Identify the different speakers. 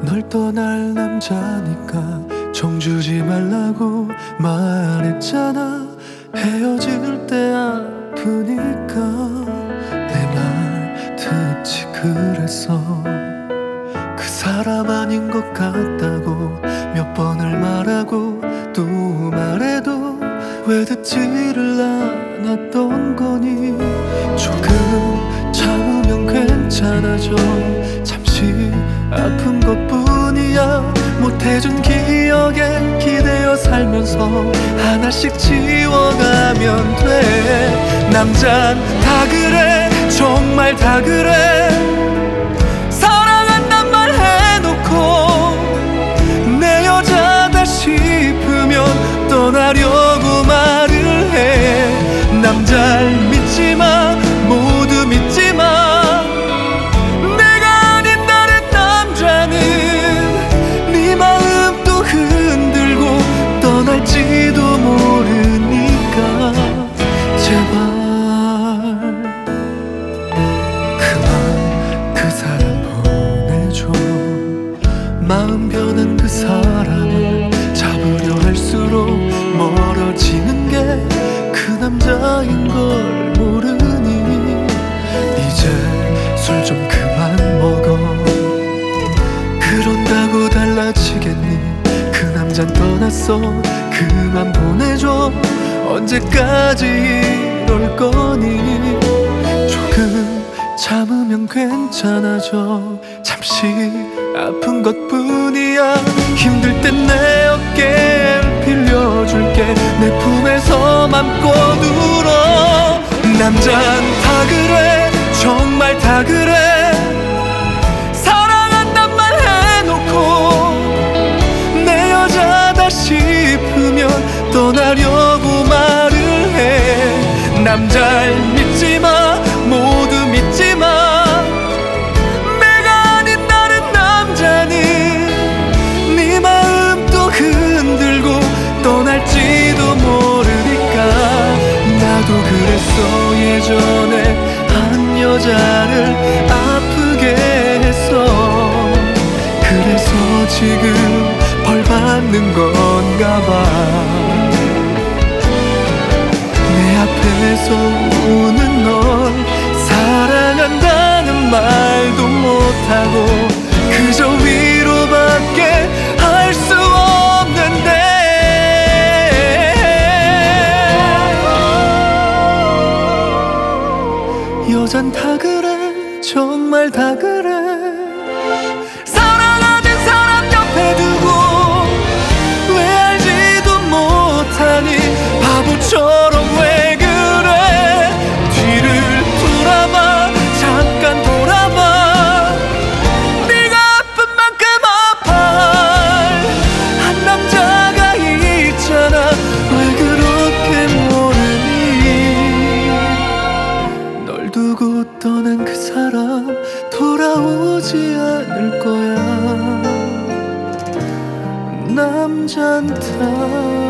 Speaker 1: 널 떠날 남자니까 정주지 말라고 말했잖아. 헤어질 때 아프니까 내 말 듣지 그랬어. 그 사람 아닌 것 같다고 몇 번을 말하고 또 말해도 왜 듣지를 않았던 거니. 조금 참으면 괜찮아져. 잠시 아픈 것뿐이야. 못해준 기억에 기대어 살면서 하나씩 지워가면 돼. 남잔 다 그래, 정말 다 그래. 사랑한단 말 해놓고 내 여자다 싶으면 떠나려고 말을 해. 남잘 믿지마, 모두 믿지마. 떠날지도 모르니까 제발 그만 그 사람 보내줘. 마음 변한 그 사람을 잡으려 할수록 멀어지는 게 그 남자인 걸 모르니. 이제 술 좀 그만 먹어. 그런다고 달라지겠니? 그 남잔 떠났어. 그만 보내줘. 언제까지 이럴 거니. 조금 참으면 괜찮아져. 잠시 아픈 것뿐이야. 힘들 땐 내 어깨를 빌려줄게. 내 품에서 맘껏 울어. 남잔 다 그래, 정말 다 그래. 사랑한단 말 해놓고 내 여자다 싶으면 떠나려고 말을 해. 남잘 믿지마, 모두 믿지마. 내가 아닌 다른 남자는 네 마음 또 흔들고 떠날지도 모르니까. 나도 그랬어 예전에. 한 여자를 아프게 했어. 그래서 지금 벌 받는 건가 봐. 내 앞에서 우는 널 사랑한다는 말도 못하고 그저 위로밖에 할 수 없는데. 여잔 다 그래, 정말 다 그래. 사랑하는 사람 옆에 두고 왜 알지도 못하니. 바보처럼 왜 그래. 뒤를 돌아봐, 잠깐 돌아봐. 네가 아픈 만큼 아파. 한 남자가 있잖아. 왜 그렇게 모르니. 널 두고 떠난 그 사람 돌아오지 않을 거야. 남잔 다 그래.
Speaker 2: 남잔 다